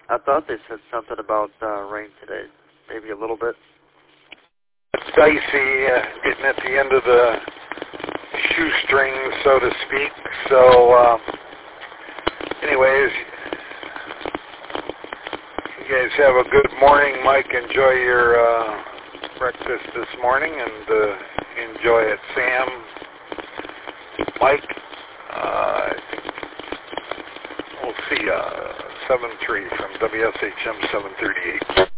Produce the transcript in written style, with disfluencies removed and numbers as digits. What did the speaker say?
I thought they said something about rain today. Maybe a little bit. It's dicey, getting at the end of the shoestring, so to speak. So, anyways, you guys have a good morning. Mike, enjoy your breakfast this morning, and enjoy it. Sam, Mike, we'll see 7-3 from WSHM 738.